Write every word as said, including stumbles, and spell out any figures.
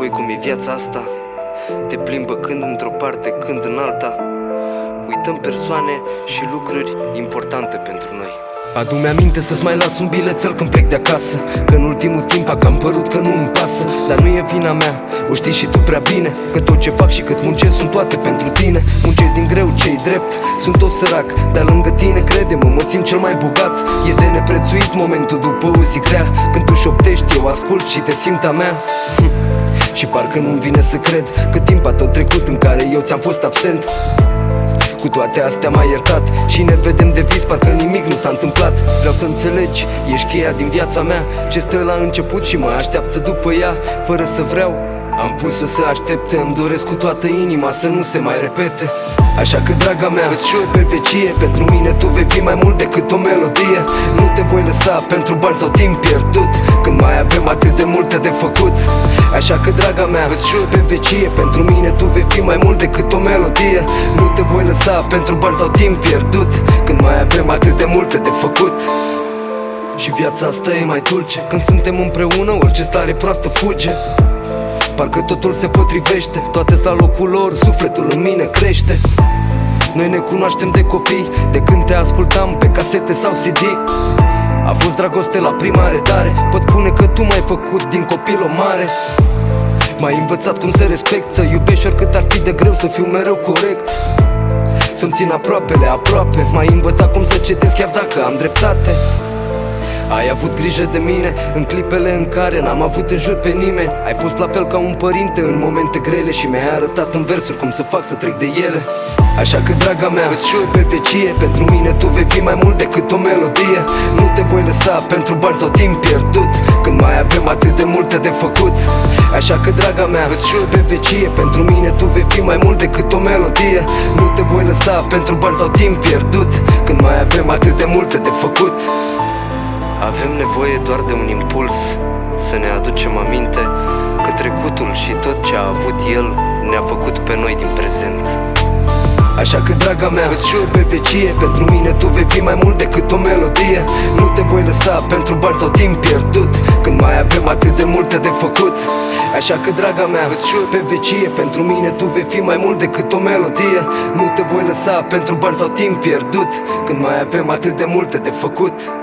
voi cum e viața asta. Te plimbă când într-o parte, când în alta. Uităm persoane și lucruri importante pentru noi. Adu-mi aminte să-ți mai las un bilețel când plec de acasă, că în ultimul timp a cam părut că nu-mi pasă. Dar nu e vina mea, o știi și tu prea bine, că tot ce fac și cât muncesc sunt toate pentru tine. Muncesc din greu, ce-i drept, sunt tot sărac, dar lângă tine, crede-mă, mă simt cel mai bogat. E de neprețuit momentul după o zi grea, când tu șoptești, eu ascult și te simt a mea. Și parcă nu-mi vine să cred că timp a tot trecut în care eu ți-am fost absent. Cu toate astea m-ai iertat și ne vedem de vis, parcă nimic nu s-a întâmplat. Vreau să înțelegi, ești cheia din viața mea, ce stă la început și mă așteaptă după ea. Fără să vreau, am pus-o să aștepte. Îmi doresc cu toată inima să nu se mai repete. Așa că, draga mea, îți jur pe vecie, pentru mine tu vei fi mai mult decât o melodie. Nu te voi lăsa pentru bani sau timp pierdut, când mai avem atât de multe de făcut. Așa că, draga mea, îți jur pe vecie, pentru mine tu vei fi mai mult decât o melodie. Nu te voi lăsa pentru bani sau timp pierdut, când mai avem atât de multe de făcut. Și viața asta e mai dulce când suntem împreună, orice stare proastă fuge. Parcă totul se potrivește, toate-s la locul lor, sufletul în mine crește. Noi ne cunoaștem de copii, de când te ascultam pe casete sau C D. A fost dragoste la prima redare, pot spune că tu m-ai făcut din copil o mare. M-ai învățat cum să respect, să iubești oricât ar fi de greu, să fiu mereu corect, să-mi țin aproapele aproape. M-ai învățat cum să cedez chiar dacă am dreptate. Ai avut grijă de mine în clipele în care n-am avut în jur pe nimeni. Ai fost la fel ca un părinte în momente grele și mi-ai arătat în versuri cum să fac să trec de ele. Așa că, draga mea, îți jur pe vecie, pentru mine tu vei fi mai mult decât o melodie. Nu te voi lăsa pentru bani sau timp pierdut, când mai avem atât de multe de făcut. Așa că, draga mea, îți jur pe vecie, pentru mine tu vei fi mai mult decât o melodie. Nu te voi lăsa pentru bani sau timp pierdut, când mai avem atât de multe de făcut. Avem nevoie doar de un impuls, să ne aducem aminte că trecutul și tot ce a avut el ne-a făcut pe noi din prezent. Așa că, draga mea, îți jur pe vecie, pentru mine tu vei fi mai mult decât o melodie. Nu te voi lăsa pentru bani sau timp pierdut, când mai avem atât de multe de făcut. Așa că, draga mea, îți jur pe vecie, pentru mine tu vei fi mai mult decât o melodie. Nu te voi lăsa pentru bani sau timp pierdut, când mai avem atât de multe de făcut.